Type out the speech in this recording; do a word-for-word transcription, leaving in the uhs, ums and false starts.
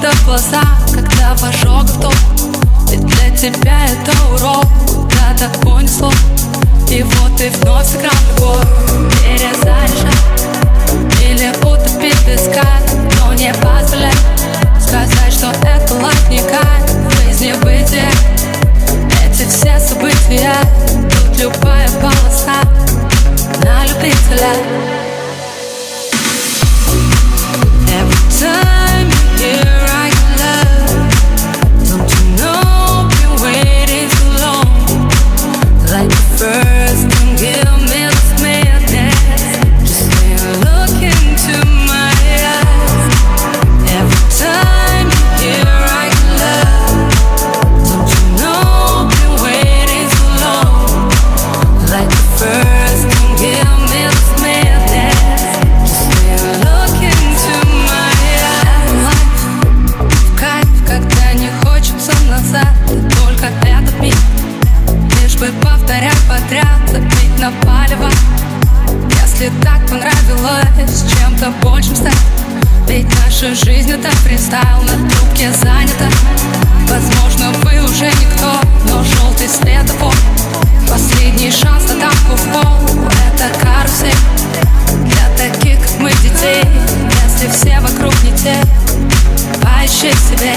вода в глаза, когда в ожогах топ. Ведь для тебя это урок, куда-то понесло. И вот ты вновь сыграл любовь. Перезаряжай или утопить песка, но не позволяй сказать, что это лайф не кайф. В жизни бытие, эти все события, тут любая полоса на любителя. Every time you hear I get love, don't you know I've been waiting too long. Like the first can give me this madness, just stay and look into my eyes. Every time you hear I get love, don't you know I've been waiting too long. Like the first can give me this madness, just stay and look into my eyes. В кайф, когда не хочется назад, только этот миг, лишь бы повторять подряд, забить на палево. Если так понравилось чем-то большим стать, ведь наша жизнь это фристайл, на трубке занята. Возможно, вы уже никто, но желтый светофор, последний шанс на тапку в пол. Это карусель для таких, как мы, детей. Если все вокруг не те, поищи в себе.